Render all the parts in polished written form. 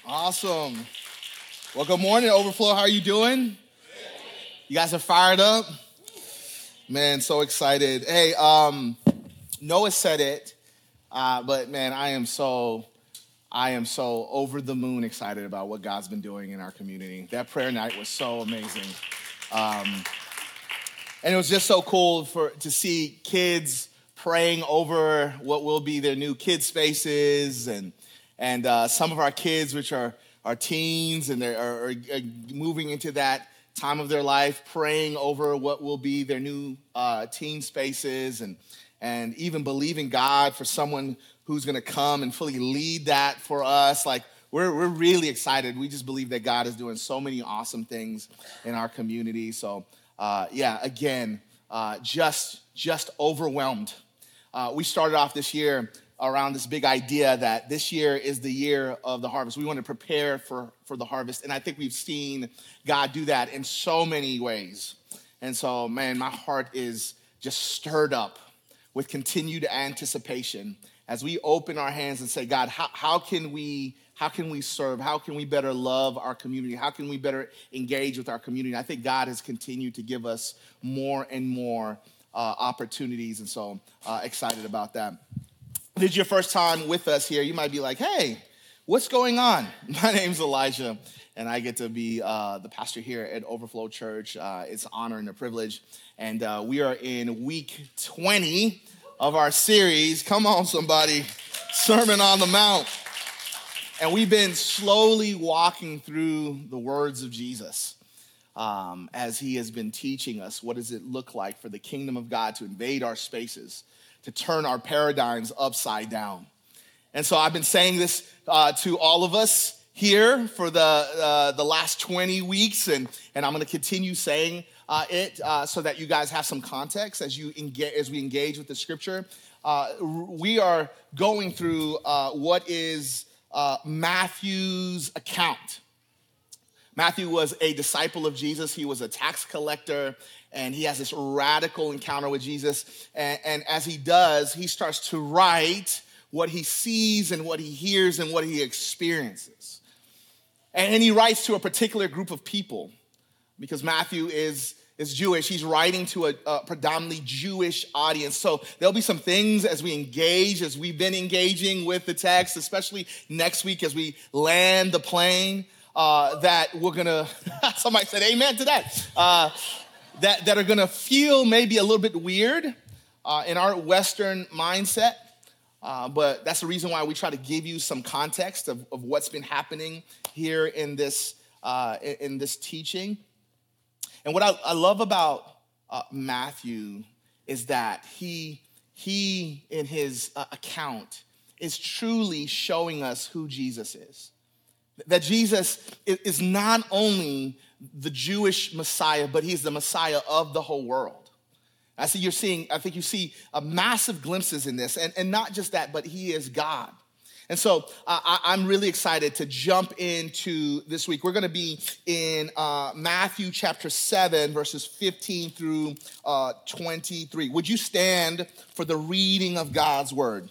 Awesome. Well, good morning, Overflow. How are you doing? You guys are fired up? Man, so excited. Hey, Noah said it, but man, I am so over the moon excited about what God's been doing in our community. That prayer night was so amazing. And it was just so cool to see kids praying over what will be their new kid spaces, and some of our kids, which are teens, and they are moving into that time of their life, praying over what will be their new teen spaces, and even believing God for someone who's going to come and fully lead that for us. Like we're really excited. We just believe that God is doing so many awesome things in our community. So again, just overwhelmed. We started off this year around this big idea that this year is the year of the harvest. We want to prepare for the harvest, and I think we've seen God do that in so many ways. And so, man, my heart is just stirred up with continued anticipation as we open our hands and say, God, how can we serve? How can we better love our community? How can we better engage with our community? I think God has continued to give us more and more opportunities, and so excited about that. If it's your first time with us here, you might be like, hey, what's going on? My name's Elijah, and I get to be the pastor here at Overflow Church. It's an honor and a privilege, and we are in week 20 of our series. Come on, somebody. Sermon on the Mount. And we've been slowly walking through the words of Jesus as he has been teaching us what does it look like for the kingdom of God to invade our spaces, to turn our paradigms upside down. And so I've been saying this to all of us here for the last 20 weeks, and I'm going to continue saying it so that you guys have some context as we engage with the scripture. We are going through what is Matthew's account. Matthew was a disciple of Jesus. He was a tax collector, and he has this radical encounter with Jesus. And as he does, he starts to write what he sees and what he hears and what he experiences. And he writes to a particular group of people because Matthew is Jewish. He's writing to a predominantly Jewish audience. So there'll be some things as we engage, as we've been engaging with the text, especially next week as we land the plane, that we're gonna, somebody said amen to that, that are gonna feel maybe a little bit weird in our Western mindset. But that's the reason why we try to give you some context of what's been happening here in this teaching. And what I love about Matthew is that he in his account is truly showing us who Jesus is. That Jesus is not only the Jewish Messiah, but he's the Messiah of the whole world. I think you see massive glimpses in this, and not just that, but he is God. And so I'm really excited to jump into this week. We're going to be in Matthew chapter 7, verses 15 through 23. Would you stand for the reading of God's word?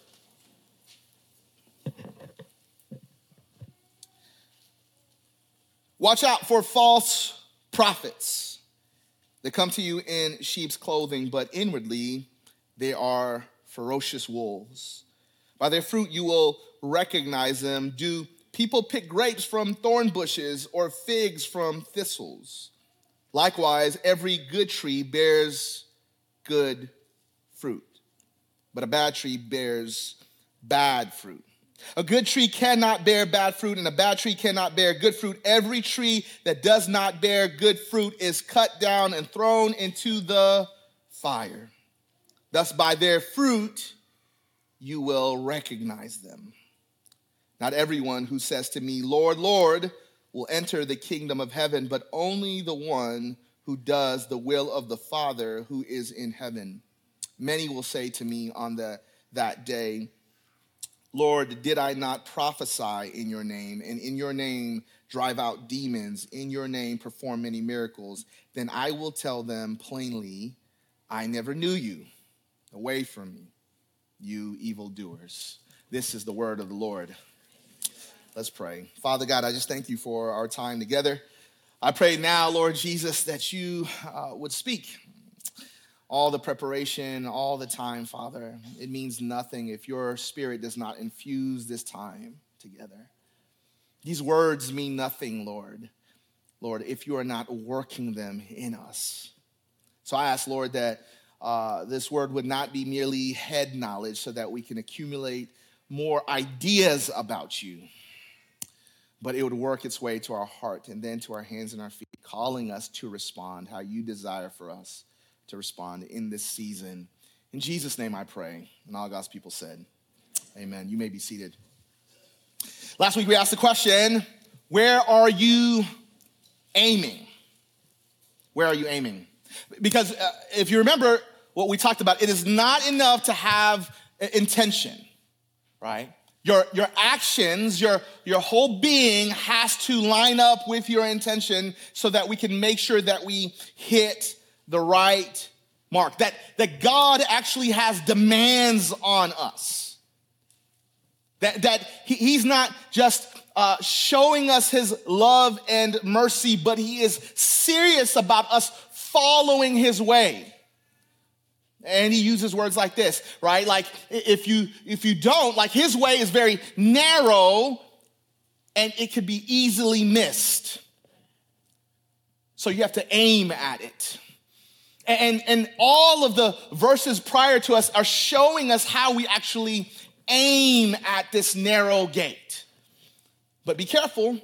Watch out for false prophets. They come to you in sheep's clothing, but inwardly they are ferocious wolves. By their fruit you will recognize them. Do people pick grapes from thorn bushes or figs from thistles? Likewise, every good tree bears good fruit, but a bad tree bears bad fruit. A good tree cannot bear bad fruit, and a bad tree cannot bear good fruit. Every tree that does not bear good fruit is cut down and thrown into the fire. Thus, by their fruit, you will recognize them. Not everyone who says to me, Lord, Lord, will enter the kingdom of heaven, but only the one who does the will of the Father who is in heaven. Many will say to me on that day, Lord, did I not prophesy in your name, and in your name drive out demons, in your name perform many miracles? Then I will tell them plainly, I never knew you. Away from me, you evildoers. This is the word of the Lord. Let's pray. Father God, I just thank you for our time together. I pray now, Lord Jesus, that you would speak. All the preparation, all the time, Father, it means nothing if your spirit does not infuse this time together. These words mean nothing, Lord. Lord, if you are not working them in us. So I ask, Lord, that this word would not be merely head knowledge so that we can accumulate more ideas about you, but it would work its way to our heart and then to our hands and our feet, calling us to respond how you desire for us to respond in this season. In Jesus' name I pray. And all God's people said, amen. You may be seated. Last week we asked the question, where are you aiming? Where are you aiming? Because if you remember what we talked about, it is not enough to have intention, right? Your actions, your whole being has to line up with your intention so that we can make sure that we hit the right mark, that God actually has demands on us. That he's not just showing us his love and mercy, but he is serious about us following his way. And he uses words like this, right? Like if you don't, like his way is very narrow and it could be easily missed. So you have to aim at it. And all of the verses prior to us are showing us how we actually aim at this narrow gate. But be careful,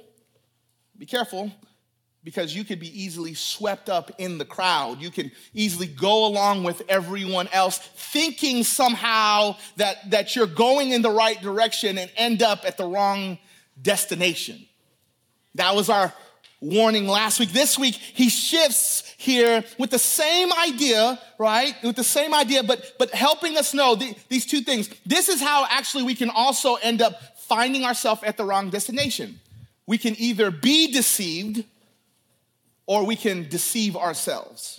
because you could be easily swept up in the crowd. You can easily go along with everyone else, thinking somehow that you're going in the right direction and end up at the wrong destination. That was our warning last week. This week, he shifts here with the same idea, right? With the same idea, but helping us know these two things. This is how actually we can also end up finding ourselves at the wrong destination. We can either be deceived or we can deceive ourselves.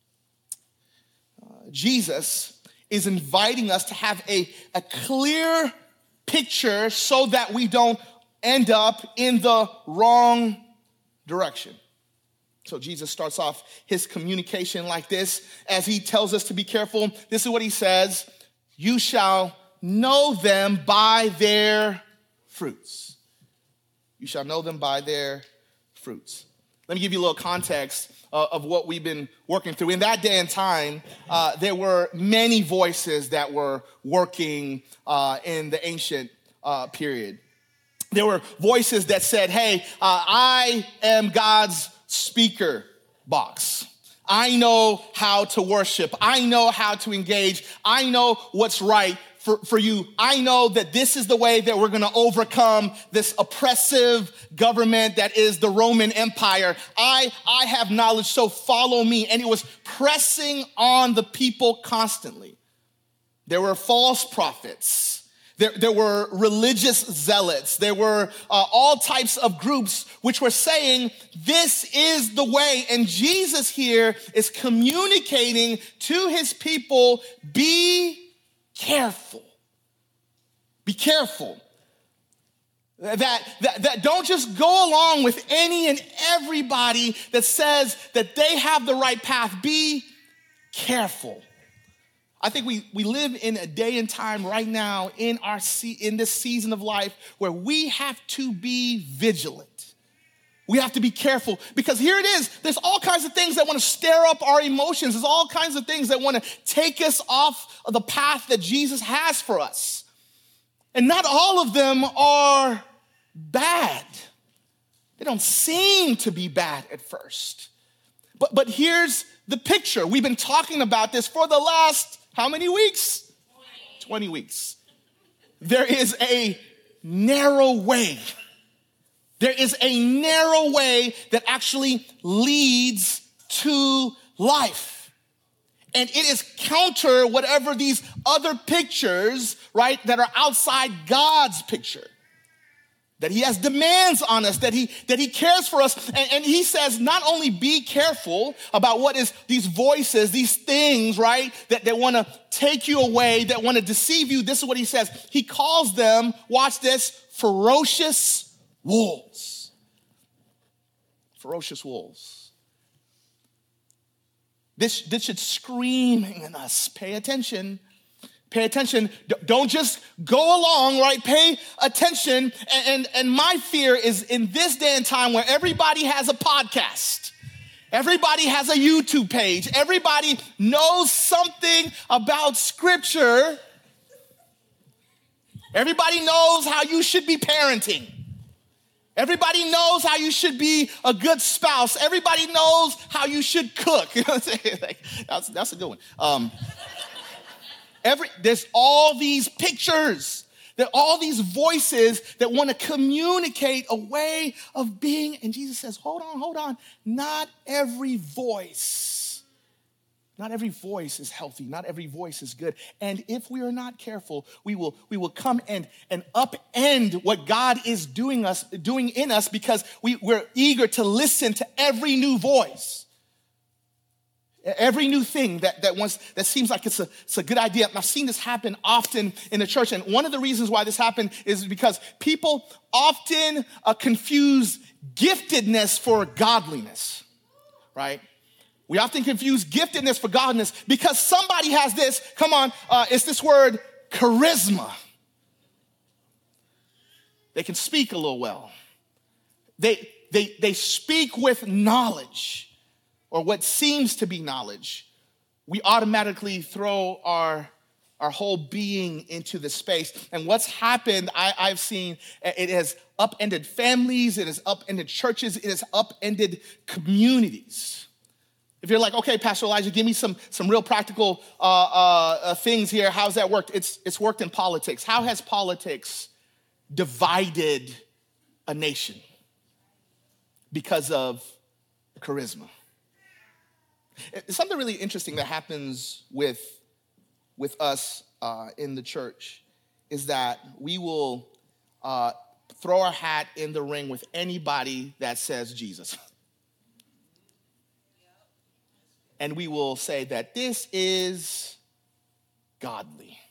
Jesus is inviting us to have a clear picture so that we don't end up in the wrong direction. So Jesus starts off his communication like this as he tells us to be careful. This is what he says: you shall know them by their fruits. You shall know them by their fruits. Let me give you a little context of what we've been working through. In that day and time, there were many voices that were working in the ancient period. There were voices that said, hey, I am God's speaker box. I know how to worship. I know how to engage. I know what's right for you. I know that this is the way that we're going to overcome this oppressive government that is the Roman Empire. I have knowledge, so follow me. And it was pressing on the people constantly. There were false prophets. There were religious zealots. There were all types of groups which were saying, this is the way. And Jesus here is communicating to his people, be careful. Be careful. That don't just go along with any and everybody that says that they have the right path. Be careful. I think we live in a day and time right now in this season of life where we have to be vigilant. We have to be careful because here it is. There's all kinds of things that want to stir up our emotions. There's all kinds of things that want to take us off of the path that Jesus has for us. And not all of them are bad. They don't seem to be bad at first. But here's the picture. We've been talking about this for the last, how many weeks? 20 weeks. There is a narrow way. There is a narrow way that actually leads to life. And it is counter whatever these other pictures, right, that are outside God's picture. That he has demands on us, that he cares for us. And he says, not only be careful about what is these voices, these things, right, that want to take you away, that want to deceive you. This is what he says. He calls them, watch this, ferocious wolves. Ferocious wolves. This should scream in us. Pay attention. Pay attention. Don't just go along, right? Pay attention. And my fear is in this day and time where everybody has a podcast. Everybody has a YouTube page. Everybody knows something about Scripture. Everybody knows how you should be parenting. Everybody knows how you should be a good spouse. Everybody knows how you should cook. You know what I'm saying? Like, that's a good one. There's all these pictures. There are all these voices that want to communicate a way of being. And Jesus says, hold on. Not every voice is healthy. Not every voice is good. And if we are not careful, we will come and upend what God is doing in us because we're eager to listen to every new voice. Every new thing that seems like it's a good idea. I've seen this happen often in the church. And one of the reasons why this happened is because people often confuse giftedness for godliness, right? We often confuse giftedness for godliness because somebody has this, it's this word charisma. They can speak a little well. They speak with knowledge. Or what seems to be knowledge, we automatically throw our whole being into the space. And what's happened, I've seen, it has upended families, it has upended churches, it has upended communities. If you're like, okay, Pastor Elijah, give me some real practical things here. How's that worked? It's worked in politics. How has politics divided a nation? Because of charisma. It's something really interesting that happens with us in the church is that we will throw our hat in the ring with anybody that says Jesus. And we will say that this is godly.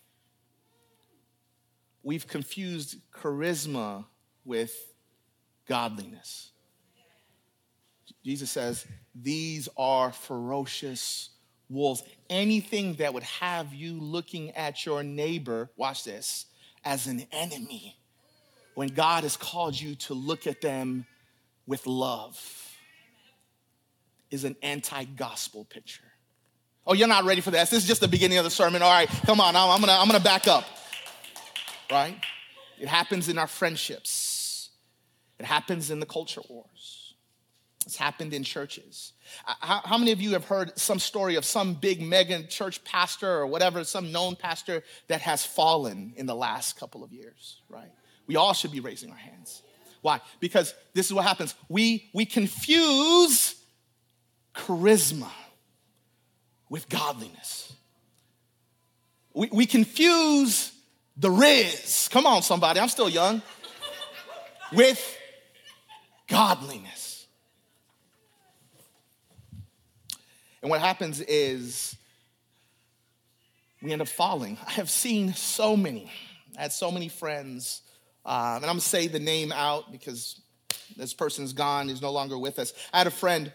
We've confused charisma with godliness. Jesus says, these are ferocious wolves. Anything that would have you looking at your neighbor, watch this, as an enemy, when God has called you to look at them with love, is an anti-gospel picture. Oh, you're not ready for this. This is just the beginning of the sermon. All right, come on, I'm gonna back up, right? It happens in our friendships. It happens in the culture wars. It's happened in churches. How many of you have heard some story of some big mega church pastor or whatever, some known pastor that has fallen in the last couple of years, right? We all should be raising our hands. Why? Because this is what happens. We confuse charisma with godliness. We confuse the Riz, come on somebody, I'm still young, with godliness. And what happens is we end up falling. I have seen so many. I had so many friends. And I'm going to say the name out because this person's gone. He's no longer with us. I had a friend.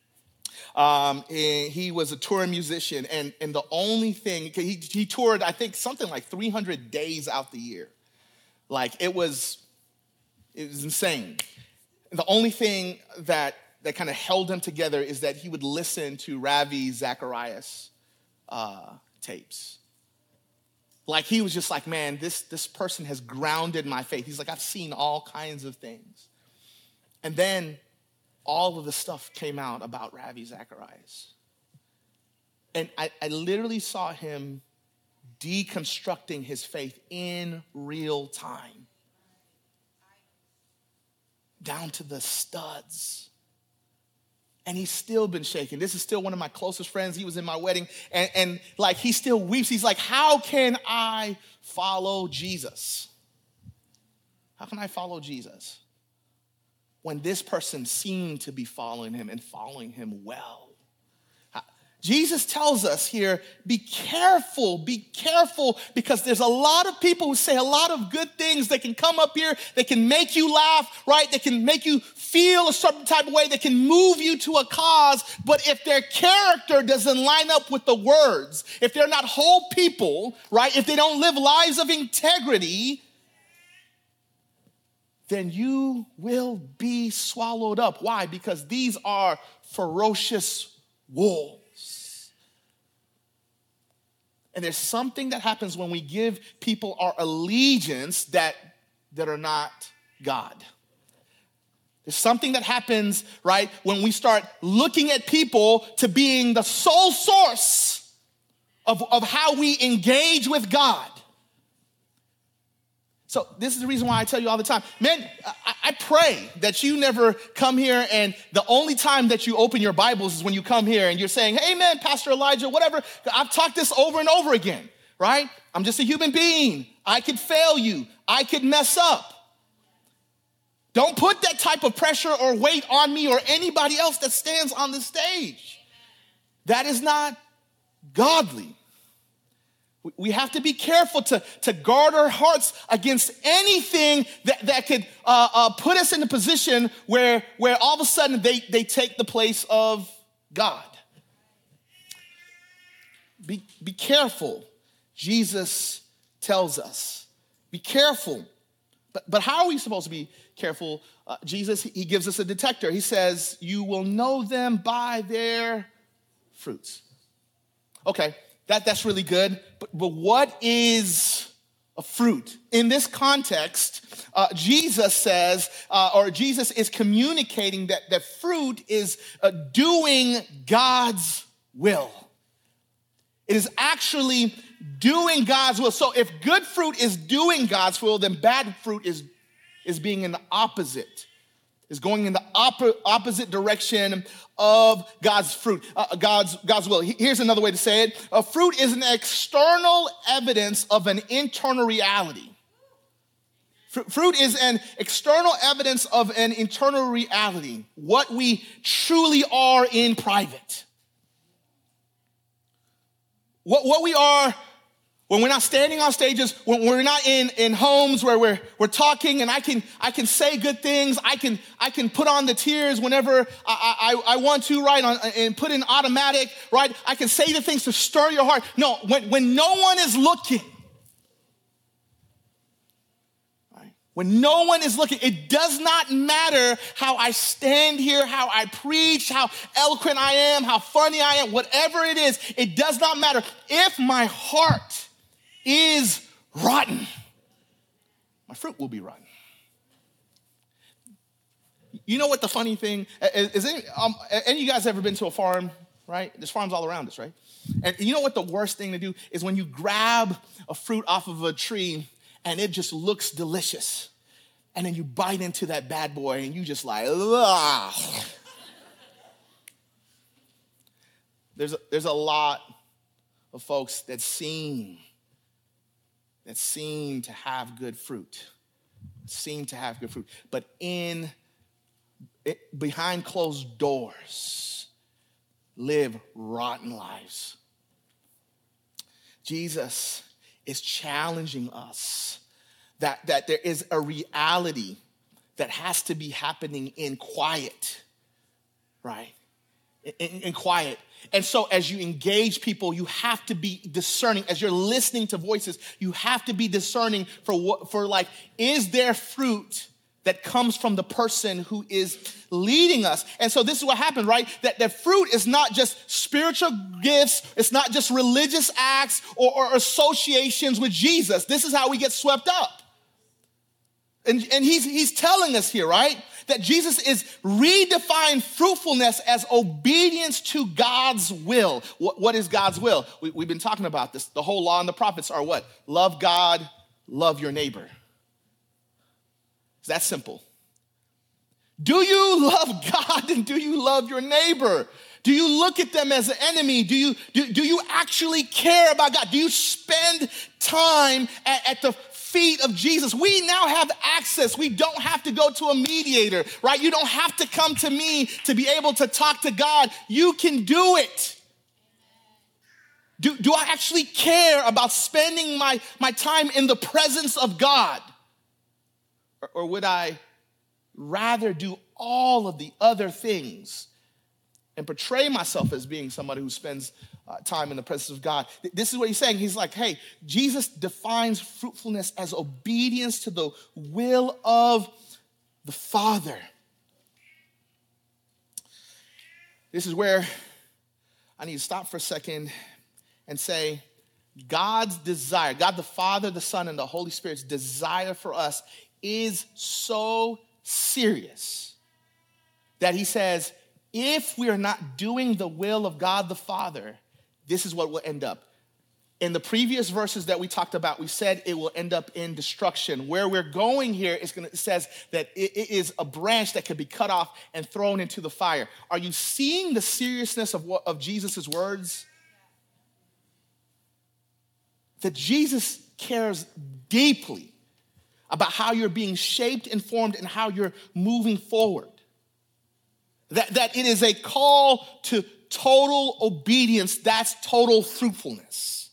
He was a touring musician. And the only thing, he toured, I think, something like 300 days out the year. Like, it was insane. And the only thing that kind of held him together is that he would listen to Ravi Zacharias tapes. Like, he was just like, man, this person has grounded my faith. He's like, I've seen all kinds of things. And then all of the stuff came out about Ravi Zacharias. And I literally saw him deconstructing his faith in real time. Down to the studs. And he's still been shaken. This is still one of my closest friends. He was in my wedding. And like, he still weeps. He's like, how can I follow Jesus? How can I follow Jesus when this person seemed to be following him and following him well? Jesus tells us here, be careful, because there's a lot of people who say a lot of good things. They can come up here, they can make you laugh, right? They can make you feel a certain type of way, they can move you to a cause, but if their character doesn't line up with the words, if they're not whole people, right? If they don't live lives of integrity, then you will be swallowed up. Why? Because these are ferocious wolves. And there's something that happens when we give people our allegiance that are not God. There's something that happens, right, when we start looking at people to being the sole source of how we engage with God. So this is the reason why I tell you all the time, man, I pray that you never come here and the only time that you open your Bibles is when you come here and you're saying, hey man, Pastor Elijah, whatever. I've talked this over and over again, right? I'm just a human being. I could fail you. I could mess up. Don't put that type of pressure or weight on me or anybody else that stands on the stage. That is not godly. We have to be careful to guard our hearts against anything that could put us in a position where all of a sudden they take the place of God. Be careful. Jesus tells us. Be careful. But how are we supposed to be careful? Jesus, he gives us a detector. He says, you will know them by their fruits. Okay. That's really good, but what is a fruit? In this context, Jesus says, or Jesus is communicating that fruit is doing God's will. It is actually doing God's will. So if good fruit is doing God's will, then bad fruit is being in the opposite. Is going in the opposite direction of God's fruit, God's will. Here's another way to say it. A fruit is an external evidence of an internal reality. Fruit is an external evidence of an internal reality, what we truly are in private. What we are when we're not standing on stages, when we're not in homes where we're talking, and I can say good things, I can put on the tears whenever I want to, right, and put in automatic, right? I can say the things to stir your heart. No, when no one is looking, right? When no one is looking, it does not matter how I stand here, how I preach, how eloquent I am, how funny I am, whatever it is, it does not matter. If my heart is rotten, my fruit will be rotten. You know what the funny thing is? Any of you guys ever been to a farm, right? There's farms all around us, right? And you know what the worst thing to do is when you grab a fruit off of a tree and it just looks delicious, and then you bite into that bad boy and you just like, ugh. There's a lot of folks that seem to have good fruit, but behind closed doors, live rotten lives. Jesus is challenging us that there is a reality that has to be happening in quiet, right? In quiet. And so as you engage people, you have to be discerning. As you're listening to voices, you have to be discerning for is there fruit that comes from the person who is leading us? And so this is what happened, right? That fruit is not just spiritual gifts. It's not just religious acts or associations with Jesus. This is how we get swept up. And he's telling us here, right? That Jesus is redefining fruitfulness as obedience to God's will. What is God's will? We've been talking about this. The whole law and the prophets are what? Love God, love your neighbor. It's that simple. Do you love God and do you love your neighbor? Do you look at them as an enemy? Do you actually care about God? Do you spend time at the feet of Jesus? We now have access. We don't have to go to a mediator, right? You don't have to come to me to be able to talk to God. You can do it. Do I actually care about spending my time in the presence of God? Or would I rather do all of the other things and portray myself as being somebody who spends time in the presence of God? This is what he's saying. He's like, hey, Jesus defines fruitfulness as obedience to the will of the Father. This is where I need to stop for a second and say, God's desire, God the Father, the Son, and the Holy Spirit's desire for us is so serious that he says, if we are not doing the will of God the Father, this is what will end up. In the previous verses that we talked about, we said it will end up in destruction. Where we're going here it says that it is a branch that can be cut off and thrown into the fire. Are you seeing the seriousness of Jesus' words? That Jesus cares deeply about how you're being shaped and formed and how you're moving forward. That it is a call to total obedience. That's total fruitfulness.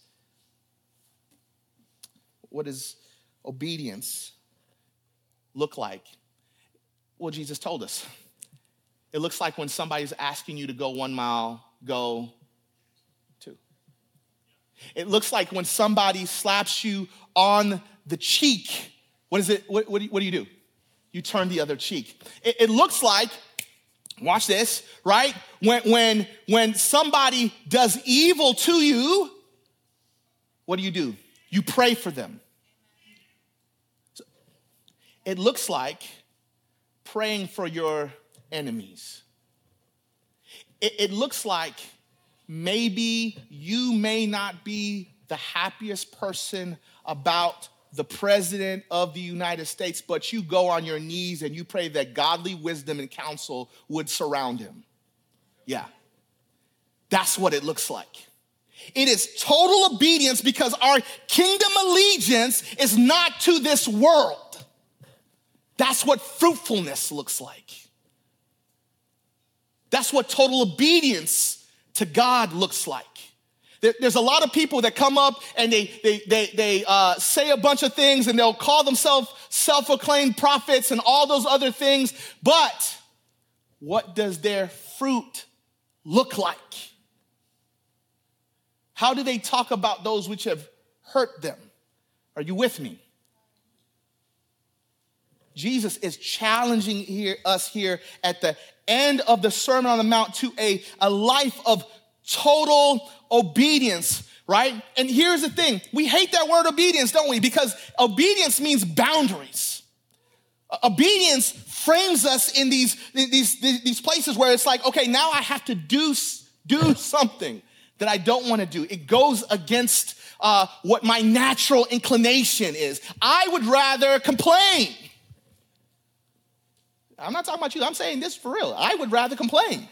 What does obedience look like? Well, Jesus told us. It looks like when somebody's asking you to go 1 mile, go 2. It looks like when somebody slaps you on the cheek. What is it? What do you do? You turn the other cheek. It looks like, watch this, right? When somebody does evil to you, what do? You pray for them. So it looks like praying for your enemies. It looks like maybe you may not be the happiest person about the president of the United States, but you go on your knees and you pray that godly wisdom and counsel would surround him. Yeah, that's what it looks like. It is total obedience because our kingdom allegiance is not to this world. That's what fruitfulness looks like. That's what total obedience to God looks like. There's a lot of people that come up and they say a bunch of things and they'll call themselves self-proclaimed prophets and all those other things. But what does their fruit look like? How do they talk about those which have hurt them? Are you with me? Jesus is challenging us here at the end of the Sermon on the Mount to a life of total obedience, right? And here's the thing. We hate that word obedience, don't we? Because obedience means boundaries. Obedience frames us in these places where it's like, okay, now I have to do something that I don't want to do. It goes against what my natural inclination is. I would rather complain. I'm not talking about you. I'm saying this for real. I would rather complain.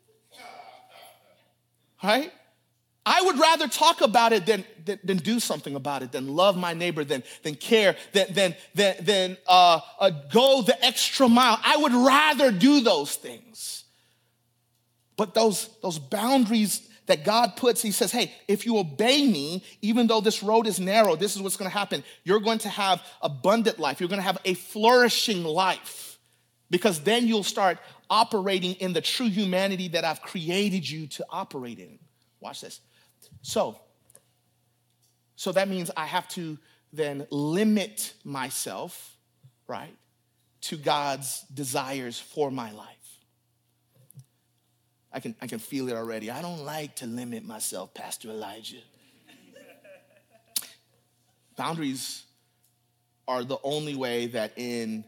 Right? I would rather talk about it than do something about it, than love my neighbor, than care, than go the extra mile. I would rather do those things. But those boundaries that God puts, he says, hey, if you obey me, even though this road is narrow, this is what's going to happen. You're going to have abundant life. You're going to have a flourishing life. Because then you'll start operating in the true humanity that I've created you to operate in. Watch this. So that means I have to then limit myself, right, to God's desires for my life. I can feel it already. I don't like to limit myself, Pastor Elijah. Boundaries are the only way that in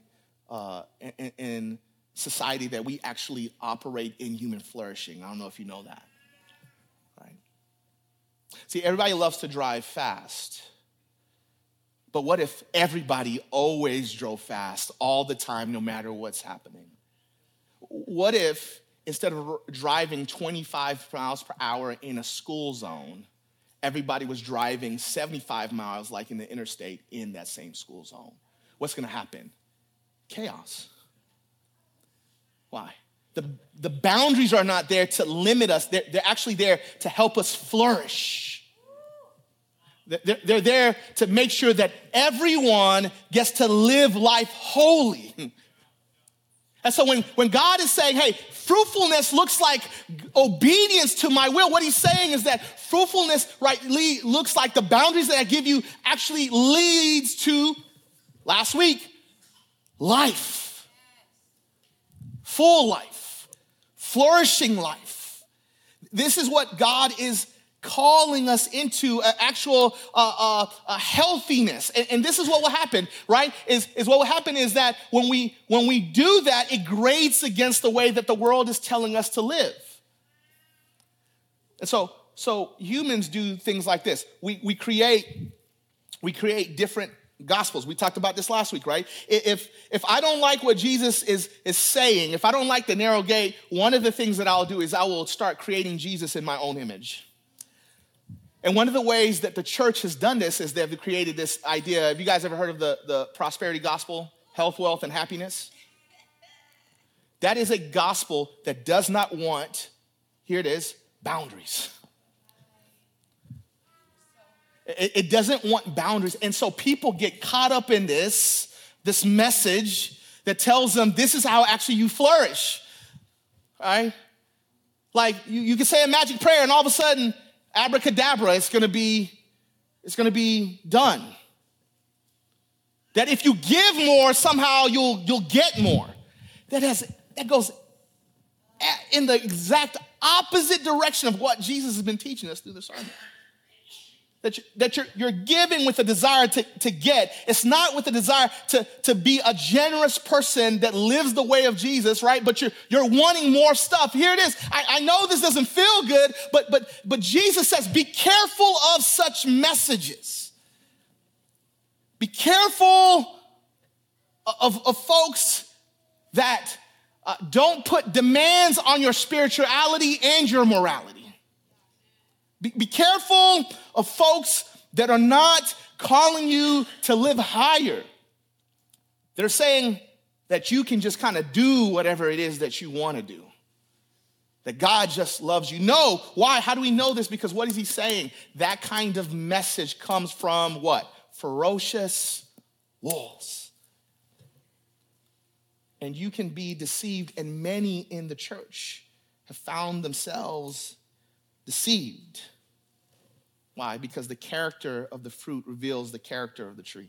society that we actually operate in human flourishing. I don't know if you know that, right? See, everybody loves to drive fast. But what if everybody always drove fast all the time, no matter what's happening? What if instead of driving 25 miles per hour in a school zone, everybody was driving 75 miles like in the interstate in that same school zone? What's gonna happen? Chaos. Why? The boundaries are not there to limit us. They're actually there to help us flourish. They're there to make sure that everyone gets to live life holy. And so when God is saying, hey, fruitfulness looks like obedience to my will, what he's saying is that fruitfulness, right, looks like the boundaries that I give you actually leads to, last week, life. Full life. Flourishing life. This is what God is calling us into actual healthiness. And this is what will happen, right? Is what will happen is that when we do that, it grades against the way that the world is telling us to live. And so humans do things like this. We create different gospels. We talked about this last week, right? If I don't like what Jesus is saying, if I don't like the narrow gate, one of the things that I'll do is I will start creating Jesus in my own image. And one of the ways that the church has done this is they've created this idea. Have you guys ever heard of the prosperity gospel? Health, wealth, and happiness? That is a gospel that does not want, here it is, boundaries. It doesn't want boundaries. And so people get caught up in this message that tells them this is how actually you flourish, right? Like you can say a magic prayer and all of a sudden, abracadabra, it's gonna be done. That if you give more, somehow you'll get more. That goes in the exact opposite direction of what Jesus has been teaching us through the sermon. That you're giving with a desire to get. It's not with a desire to be a generous person that lives the way of Jesus, right? But you're wanting more stuff. Here it is. I know this doesn't feel good, but Jesus says, be careful of such messages. Be careful of folks that don't put demands on your spirituality and your morality. Be careful of folks that are not calling you to live higher. They're saying that you can just kind of do whatever it is that you want to do. That God just loves you. No. Why? How do we know this? Because what is he saying? That kind of message comes from what? Ferocious wolves. And you can be deceived, and many in the church have found themselves deceived. Why? Because the character of the fruit reveals the character of the tree.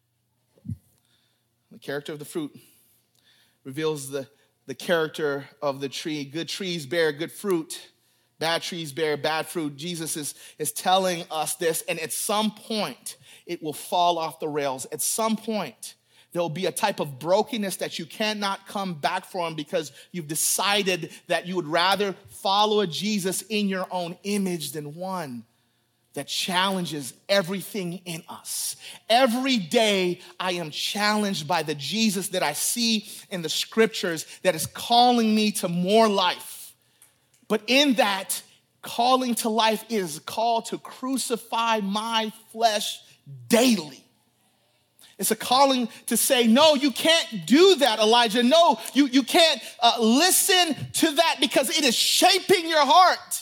The character of the fruit reveals the character of the tree. Good trees bear good fruit. Bad trees bear bad fruit. Jesus is telling us this, and at some point, it will fall off the rails. At some point, there will be a type of brokenness that you cannot come back from because you've decided that you would rather follow a Jesus in your own image than one that challenges everything in us. Every day I am challenged by the Jesus that I see in the scriptures that is calling me to more life. But in that calling to life is called to crucify my flesh daily. It's a calling to say, no, you can't do that, Elijah. No, you can't listen to that because it is shaping your heart.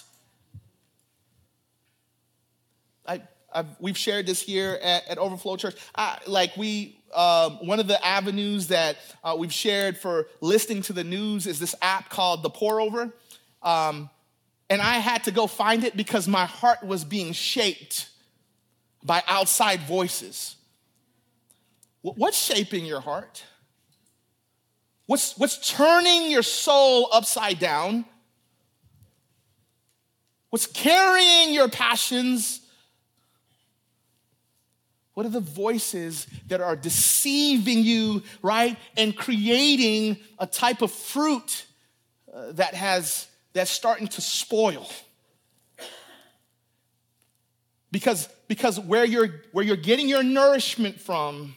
We've shared this here at Overflow Church. One of the avenues that we've shared for listening to the news is this app called The Pour Over. And I had to go find it because my heart was being shaped by outside voices. What's shaping your heart? What's turning your soul upside down? What's carrying your passions? What are the voices that are deceiving you, right? And creating a type of fruit that's starting to spoil. Because where you're getting your nourishment from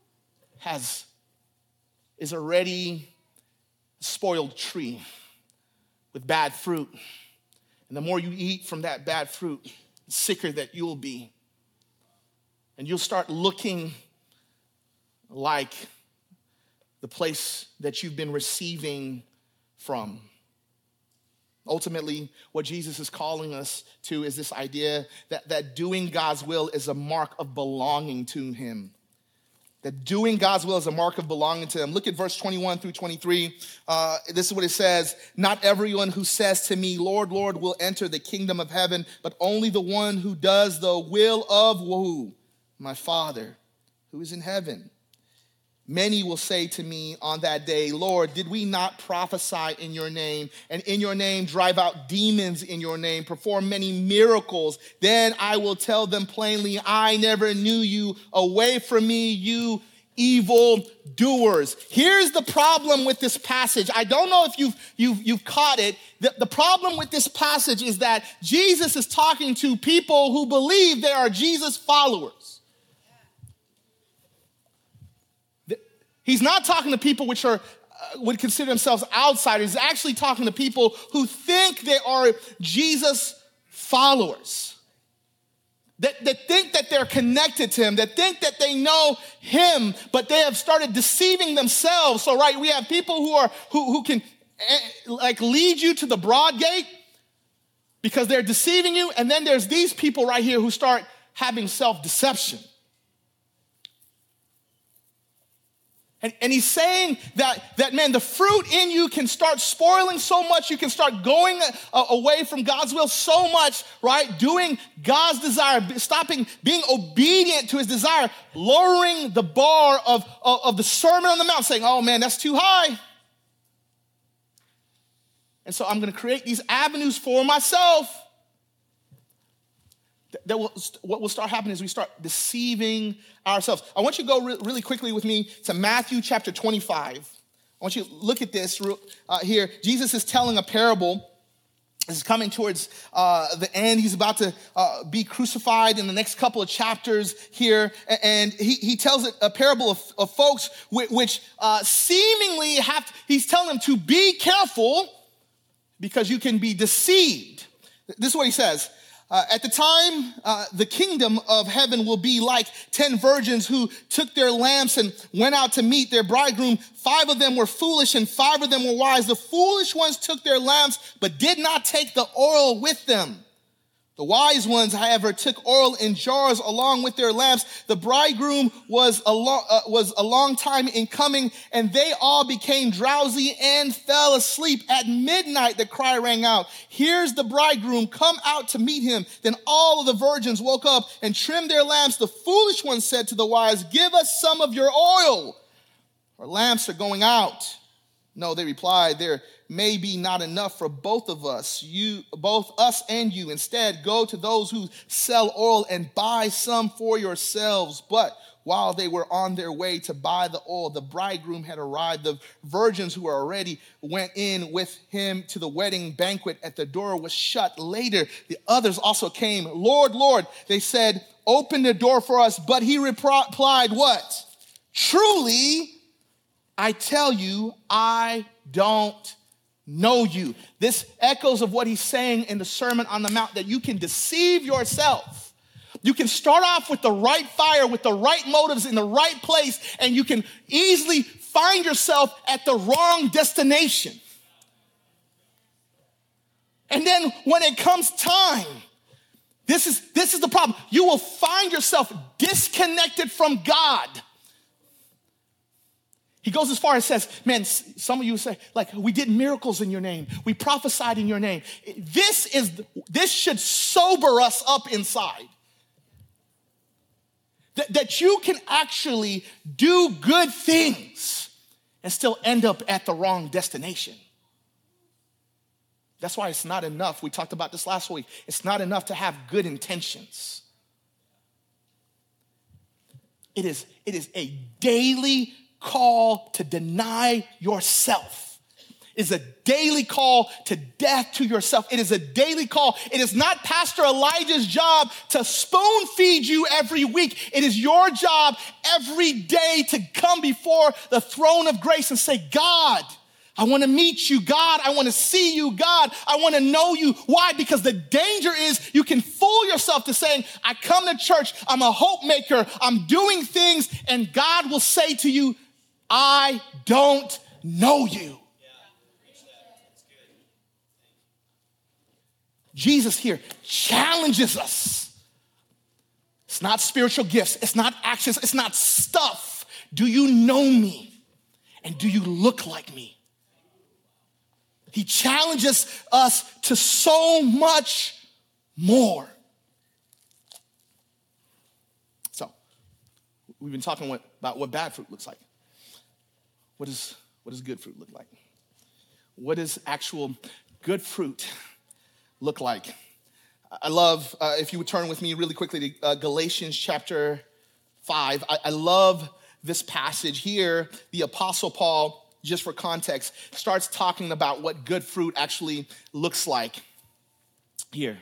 is already a spoiled tree with bad fruit. And the more you eat from that bad fruit, the sicker that you'll be. And you'll start looking like the place that you've been receiving from. Ultimately, what Jesus is calling us to is this idea that doing God's will is a mark of belonging to him. That doing God's will is a mark of belonging to him. Look at verse 21 through 23. This is what it says. Not everyone who says to me, Lord, Lord, will enter the kingdom of heaven, but only the one who does the will of who? My Father, who is in heaven. Many will say to me on that day, Lord, did we not prophesy in your name, and in your name drive out demons in your name, perform many miracles? Then I will tell them plainly, I never knew you. Away from me, you evil doers. Here's the problem with this passage. I don't know if you've caught it. The problem with this passage is that Jesus is talking to people who believe they are Jesus followers. He's not talking to people which would consider themselves outsiders. He's actually talking to people who think they are Jesus followers. That think that they're connected to him, that think that they know him, but they have started deceiving themselves. So, right, we have people who can like lead you to the broad gate because they're deceiving you, and then there's these people right here who start having self-deception. And he's saying that, man, the fruit in you can start spoiling so much. You can start going away from God's will so much, right? Doing God's desire, stopping being obedient to his desire, lowering the bar of the Sermon on the Mount, saying, oh, man, that's too high. And so I'm going to create these avenues for myself. What will start happening is we start deceiving ourselves. I want you to go really quickly with me to Matthew chapter 25. I want you to look at this here. Jesus is telling a parable. This is coming towards the end. He's about to be crucified in the next couple of chapters here. And he tells a parable of folks which seemingly he's telling them to be careful because you can be deceived. This is what he says. At the time, the kingdom of heaven will be like 10 virgins who took their lamps and went out to meet their bridegroom. 5 of them were foolish and 5 of them were wise. The foolish ones took their lamps but did not take the oil with them. The wise ones, however, took oil in jars along with their lamps. The bridegroom was a long time in coming, and they all became drowsy and fell asleep. At midnight, the cry rang out, here's the bridegroom, come out to meet him. Then all of the virgins woke up and trimmed their lamps. The foolish ones said to the wise, give us some of your oil. Our lamps are going out. No, they replied, there may be not enough for both of us, both us and you. Instead, go to those who sell oil and buy some for yourselves. But while they were on their way to buy the oil, the bridegroom had arrived. The virgins who were already went in with him to the wedding banquet. At the door was shut. Later, the others also came. Lord, Lord, they said, open the door for us. But he replied, what? Truly, I tell you, I don't know you. This echoes of what he's saying in the Sermon on the Mount, that you can deceive yourself. You can start off with the right fire, with the right motives in the right place, and you can easily find yourself at the wrong destination. And then when it comes time, this is the problem. You will find yourself disconnected from God. He goes as far as says, man, some of you say, like, we did miracles in your name. We prophesied in your name. This should sober us up inside. That you can actually do good things and still end up at the wrong destination. That's why it's not enough. We talked about this last week. It's not enough to have good intentions. It is a daily call to deny yourself. It is a daily call to death to yourself. It is a daily call. It is not Pastor Elijah's job to spoon feed you every week. It is your job every day to come before the throne of grace and say, God, I want to meet you. God, I want to see you. God, I want to know you. Why? Because the danger is you can fool yourself to saying, I come to church, I'm a hope maker, I'm doing things, and God will say to you, I don't know you. Jesus here challenges us. It's not spiritual gifts. It's not actions. It's not stuff. Do you know me? And do you look like me? He challenges us to so much more. So, we've been talking about what bad fruit looks like. What does good fruit look like? What does actual good fruit look like? I love, if you would turn with me really quickly to Galatians chapter 5. I love this passage here. The Apostle Paul, just for context, starts talking about what good fruit actually looks like here.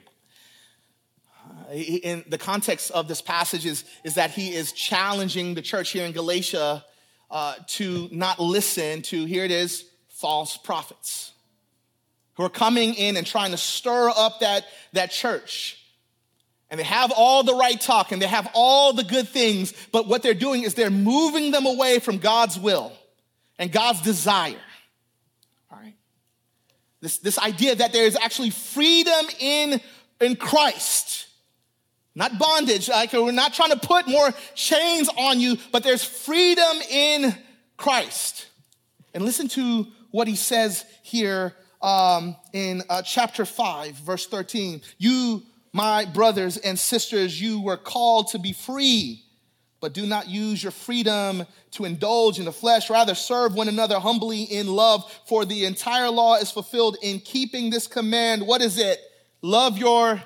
In the context of this passage is that he is challenging the church here in Galatia to not listen to, here it is, false prophets who are coming in and trying to stir up that church. And they have all the right talk and they have all the good things, but what they're doing is they're moving them away from God's will and God's desire. All right? This idea that there is actually freedom in Christ. Not bondage, like we're not trying to put more chains on you, but there's freedom in Christ. And listen to what he says here in chapter 5, verse 13. You, my brothers and sisters, you were called to be free, but do not use your freedom to indulge in the flesh. Rather, serve one another humbly in love, for the entire law is fulfilled in keeping this command. What is it? Love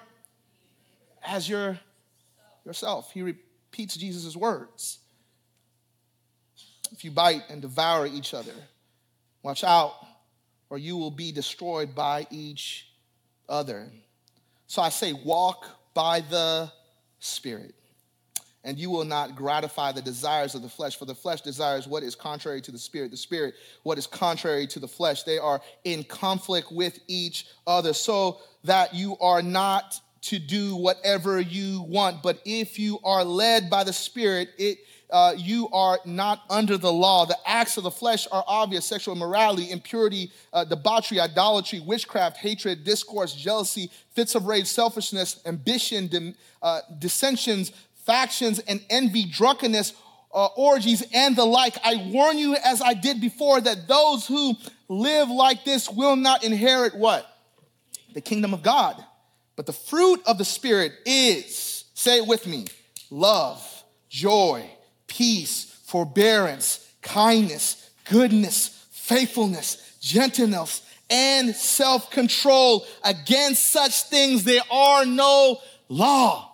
yourself. He repeats Jesus' words. If you bite and devour each other, watch out, or you will be destroyed by each other. So I say, walk by the Spirit, and you will not gratify the desires of the flesh, for the flesh desires what is contrary to the Spirit what is contrary to the flesh. They are in conflict with each other, so that you are not to do whatever you want. But if you are led by the Spirit, you are not under the law. The acts of the flesh are obvious: sexual immorality, impurity, debauchery, idolatry, witchcraft, hatred, discourse, jealousy, fits of rage, selfishness, ambition, dissensions, factions, and envy, drunkenness, orgies, and the like. I warn you, as I did before, that those who live like this will not inherit what? The kingdom of God. But the fruit of the Spirit is, say it with me, love, joy, peace, forbearance, kindness, goodness, faithfulness, gentleness, and self-control. Against such things there are no law.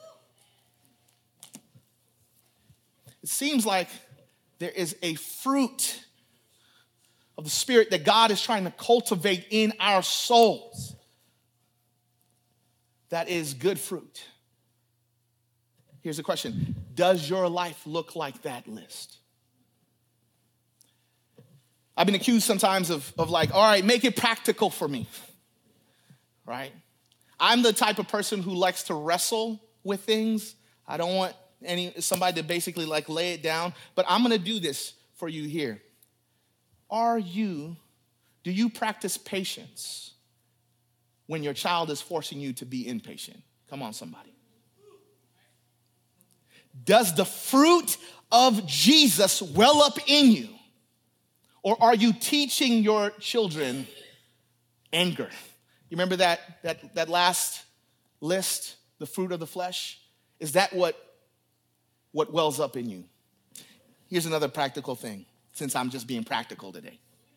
It seems like there is a fruit of the Spirit that God is trying to cultivate in our souls. That is good fruit. Here's the question. Does your life look like that list? I've been accused sometimes of like, all right, make it practical for me, right? I'm the type of person who likes to wrestle with things. I don't want somebody to basically like lay it down, but I'm going to do this for you here. Do you practice patience when your child is forcing you to be impatient? Come on, somebody. Does the fruit of Jesus well up in you? Or are you teaching your children anger? You remember that last list, the fruit of the flesh? Is that what wells up in you? Here's another practical thing, since I'm just being practical today.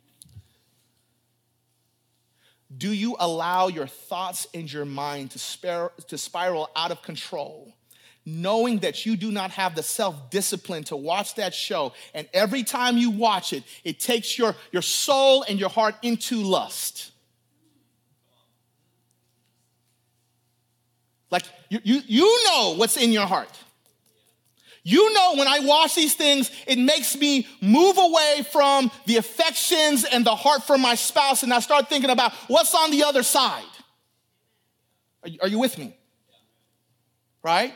Do you allow your thoughts and your mind to spiral out of control, knowing that you do not have the self-discipline to watch that show, and every time you watch it, it takes your soul and your heart into lust? Like, you know what's in your heart. You know, when I watch these things, it makes me move away from the affections and the heart for my spouse, and I start thinking about what's on the other side. Are you with me? Right?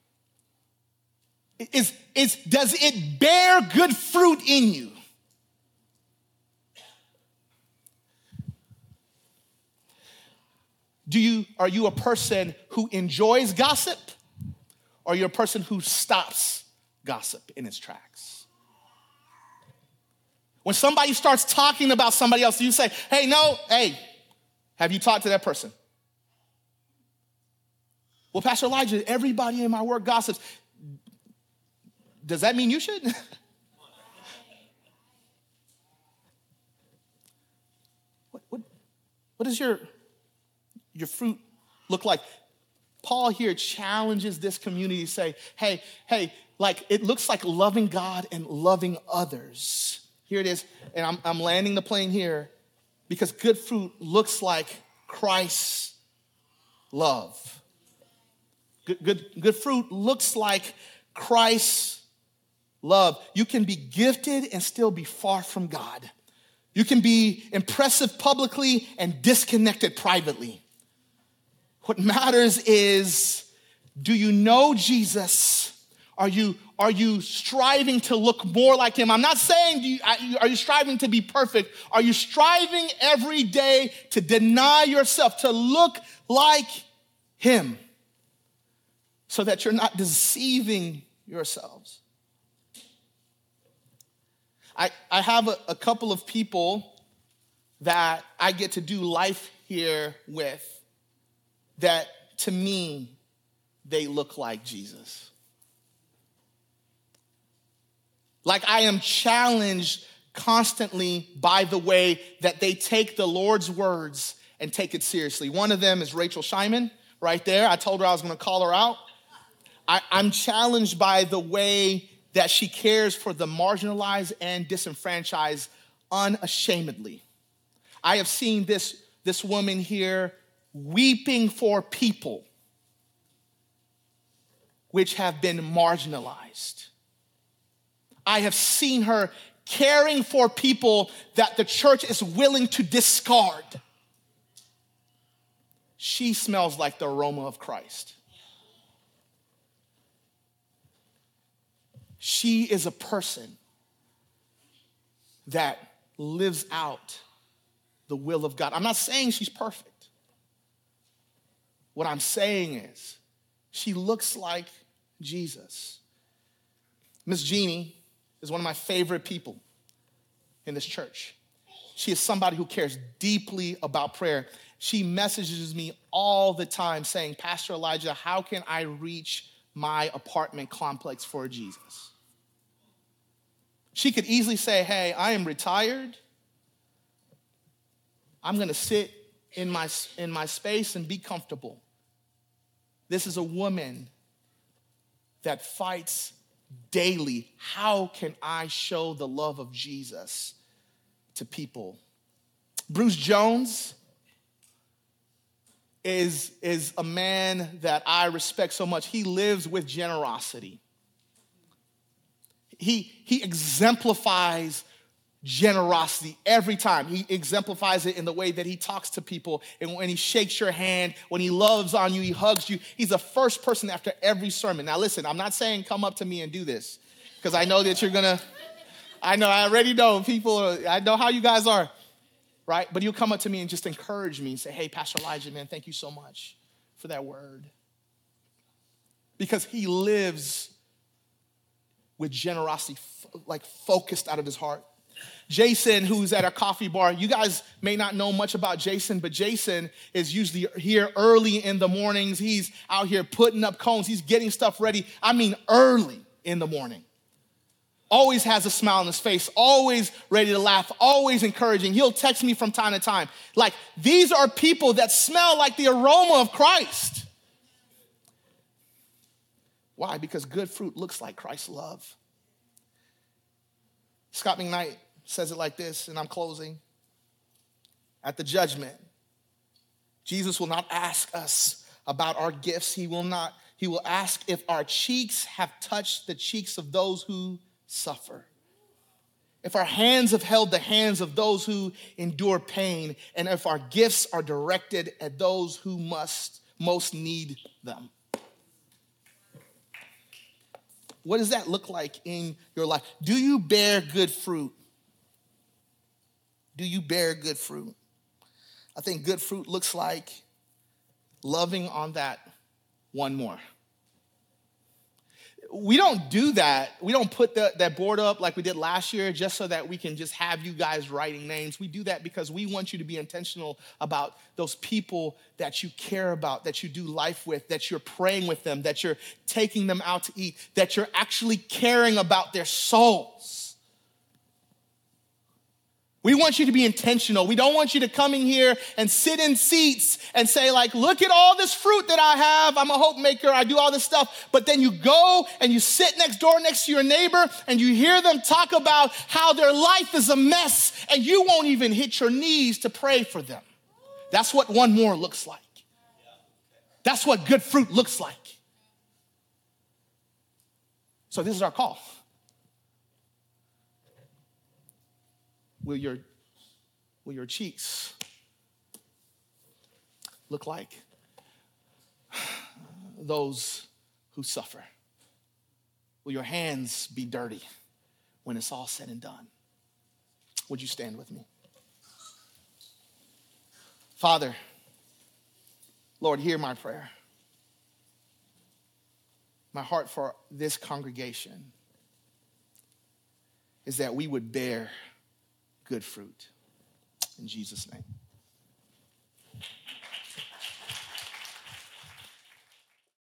Does it bear good fruit in you? Are you a person who enjoys gossip, or are you a person who stops gossip in its tracks? When somebody starts talking about somebody else, you say, hey, have you talked to that person? Well, Pastor Elijah, everybody in my work gossips. Does that mean you should? What does your fruit look like? Paul here challenges this community to say, hey, like it looks like loving God and loving others. Here it is, and I'm landing the plane here because good fruit looks like Christ's love. Good fruit looks like Christ's love. You can be gifted and still be far from God. You can be impressive publicly and disconnected privately. What matters is, do you know Jesus? Are you striving to look more like him? I'm not saying, are you striving to be perfect? Are you striving every day to deny yourself, to look like him so that you're not deceiving yourselves? I have a couple of people that I get to do life here with that, to me, they look like Jesus. Like I am challenged constantly by the way that they take the Lord's words and take it seriously. One of them is Rachel Scheinman, right there. I told her I was going to call her out. I'm challenged by the way that she cares for the marginalized and disenfranchised unashamedly. I have seen this woman here weeping for people which have been marginalized. I have seen her caring for people that the church is willing to discard. She smells like the aroma of Christ. She is a person that lives out the will of God. I'm not saying she's perfect. What I'm saying is she looks like Jesus. Miss Jeannie is one of my favorite people in this church. She is somebody who cares deeply about prayer. She messages me all the time saying, Pastor Elijah, how can I reach my apartment complex for Jesus? She could easily say, hey, I am retired. I'm going to sit in my space and be comfortable. This is a woman that fights daily. How can I show the love of Jesus to people? Bruce Jones is a man that I respect so much. He lives with generosity. He exemplifies generosity every time. He exemplifies it in the way that he talks to people, and when he shakes your hand, when he loves on you, he hugs you. He's the first person after every sermon. Now listen, I'm not saying come up to me and do this, because I know that you're gonna, I already know people, I know how you guys are, right? But you'll come up to me and just encourage me and say, hey, Pastor Elijah, man, thank you so much for that word. Because he lives with generosity, like focused out of his heart. Jason, who's at our coffee bar, you guys may not know much about Jason, but Jason is usually here early in the mornings. He's out here putting up cones. He's getting stuff ready. I mean, early in the morning. Always has a smile on his face, always ready to laugh, always encouraging. He'll text me from time to time. Like, these are people that smell like the aroma of Christ. Why? Because good fruit looks like Christ's love. Scott McKnight says it like this, and I'm closing. At the judgment, Jesus will not ask us about our gifts. He will ask if our cheeks have touched the cheeks of those who suffer. If our hands have held the hands of those who endure pain, and if our gifts are directed at those who most need them. What does that look like in your life? Do you bear good fruit? Do you bear good fruit? I think good fruit looks like loving on that one more. We don't do that. We don't put that board up like we did last year just so that we can just have you guys writing names. We do that because we want you to be intentional about those people that you care about, that you do life with, that you're praying with them, that you're taking them out to eat, that you're actually caring about their souls. We want you to be intentional. We don't want you to come in here and sit in seats and say like, look at all this fruit that I have. I'm a hope maker. I do all this stuff. But then you go and you sit next door next to your neighbor and you hear them talk about how their life is a mess and you won't even hit your knees to pray for them. That's what one more looks like. That's what good fruit looks like. So this is our call. Will your cheeks look like those who suffer? Will your hands be dirty when it's all said and done? Would you stand with me? Father, Lord, hear my prayer. My heart for this congregation is that we would bear good fruit. In Jesus' name.